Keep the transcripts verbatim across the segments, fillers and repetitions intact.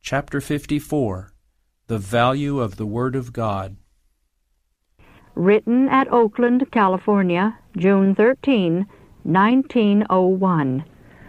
Chapter fifty-four. The Value of the Word of God. Written at Oakland, California, June thirteenth, nineteen oh one.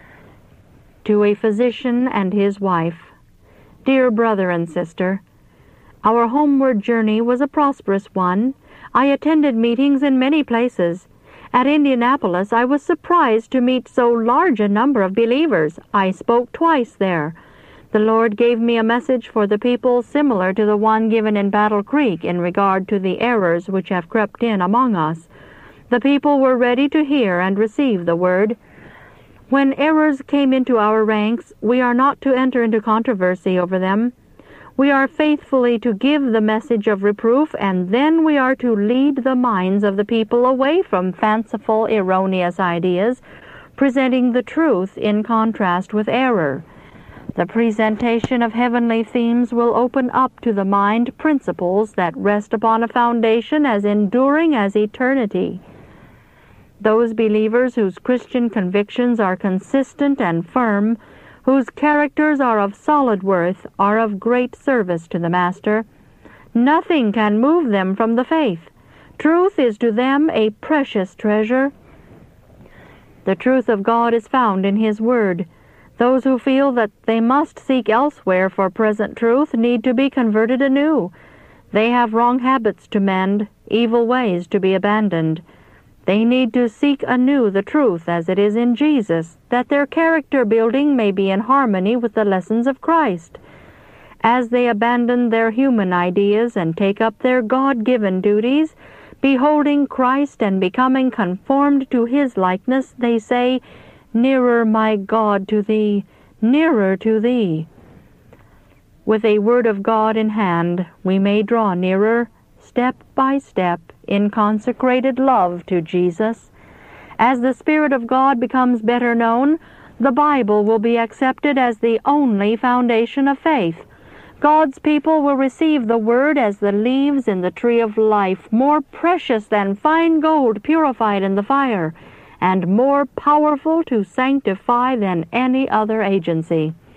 To a physician and his wife. Dear brother and sister, our homeward journey was a prosperous one. I attended meetings in many places. At Indianapolis, I was surprised to meet so large a number of believers. I spoke twice there. The Lord gave me a message for the people similar to the one given in Battle Creek in regard to the errors which have crept in among us. The people were ready to hear and receive the word. When errors came into our ranks, we are not to enter into controversy over them. We are faithfully to give the message of reproof, and then we are to lead the minds of the people away from fanciful, erroneous ideas, presenting the truth in contrast with error. The presentation of heavenly themes will open up to the mind principles that rest upon a foundation as enduring as eternity. Those believers whose Christian convictions are consistent and firm, whose characters are of solid worth, are of great service to the Master. Nothing can move them from the faith. Truth is to them a precious treasure. The truth of God is found in His Word. Those who feel that they must seek elsewhere for present truth need to be converted anew. They have wrong habits to mend, evil ways to be abandoned. They need to seek anew the truth as it is in Jesus, that their character building may be in harmony with the lessons of Christ. As they abandon their human ideas and take up their God-given duties, beholding Christ and becoming conformed to His likeness, they say, "Nearer, my God, to Thee, nearer to Thee." With a word of God in hand, we may draw nearer, step by step, in consecrated love to Jesus. As the Spirit of God becomes better known, the Bible will be accepted as the only foundation of faith. God's people will receive the Word as the leaves in the tree of life, more precious than fine gold purified in the fire, and more powerful to sanctify than any other agency.